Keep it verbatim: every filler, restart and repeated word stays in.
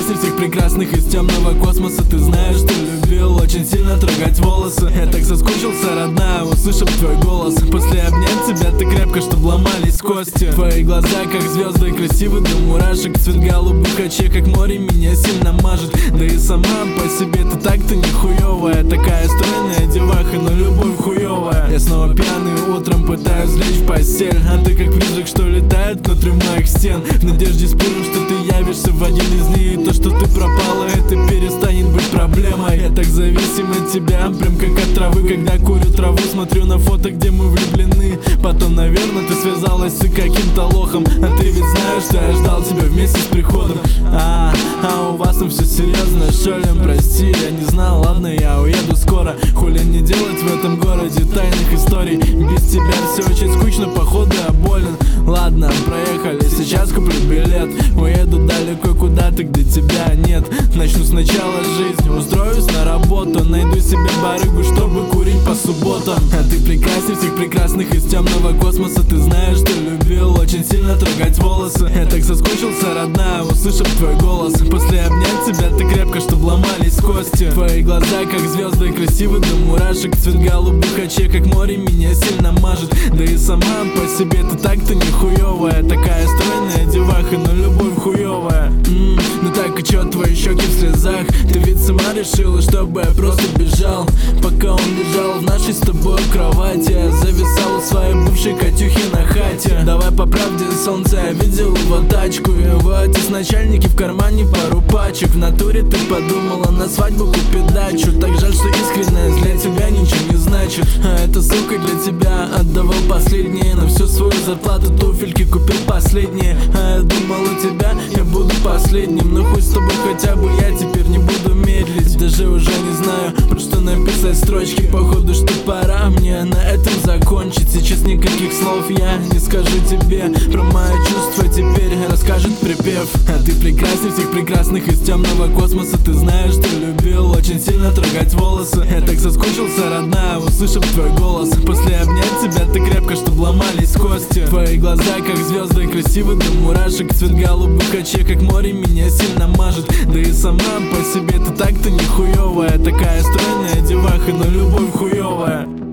прекрасней всех прекрасных из темного космоса. Ты знаешь, что любил очень сильно трогать волосы. Я так соскучился, родная, услышав твой голос. После обнять тебя ты крепко, чтоб ломались кости. Твои глаза как звезды, красивы до мурашек. Цвет голубых очей, как море, меня сильно мажет. Да и сама по себе ты так-то не хуёвая. Такая стройная деваха, но любовь хуёвая. Я снова пьяный, утром пытаюсь лечь в постель, а ты как призрак, что летает внутри моих стен. В надежде спорю, что ты явишься в один из дней. И то, что ты пропала, это перестанет быть проблемой. Я так зависим от тебя, прям как от травы. Когда курю траву, смотрю на фото, где мы влюблены. Потом, наверное, ты связалась с каким-то лохом. А ты ведь знаешь, что я ждал тебя вместе с приходом. А, а у вас там все серьезно, Шолем, прости, я не знал, ладно, я уеду скоро. Хули не делать в этом городе тайных историй. Без тебя все очень скучно, походу я болен. Ладно, проехали, сейчас куплю билет. Уеду далеко куда-то, где тебя нет. Начну сначала жизнь, устроюсь на работу. Найду себе барыгу, чтобы курить по субботам. А ты прекрасней всех прекрасных из темного космоса. Ты знаешь, что любил очень сильно трогать волосы. Я так соскучился, родная, услышав твой голос. После обнять тебя ты крепко, чтоб ломались кости. Твои глаза как звезды, красивы до мурашек. Цвет голубых очей, как море, меня сильно мажет. Да и сама по себе ты так-то не хуёвая. Такая стройная деваха, но любовь хуёвая. М-м, ну так и чё, твои щеки в слезах? Ты ведь сама решила, чтобы я просто бежал. Пока он лежал в нашей с тобой кровати, я зависал у своей бывшей Катюхи на хате. Давай по правде, солнце, я видел его тачку. Его отец начальники, в кармане пару пачек. В натуре ты подумала на свадьбу купить дачу. Так жаль, что искренность для тебя ничего не значит. А эта сука для тебя отдавал последние. На всю свою зарплату туфельки купил последние. А я думал, у тебя я буду последним. Но хоть с тобой хотя бы я теперь не буду медлить. Даже уже не знаю, про что написать строчки. Походу, что пора мне на этом закончить. Сейчас никаких слов я не скажу тебе. Про мои чувства теперь расскажет припев. А ты прекрасней всех прекрасных из темного космоса. Ты знаешь, что любил очень сильно трогать волосы. Я так соскучился, родная, услышав твой голос. После обнять тебя ты крепко, чтоб ломались кости. Твои глаза как звезды, красивы до мурашек. Цвет голубых очей, как море, меня сильно мажет. Да и сама по себе ты так-то не хуёвая. Такая стройная деваха, но любовь хуёвая.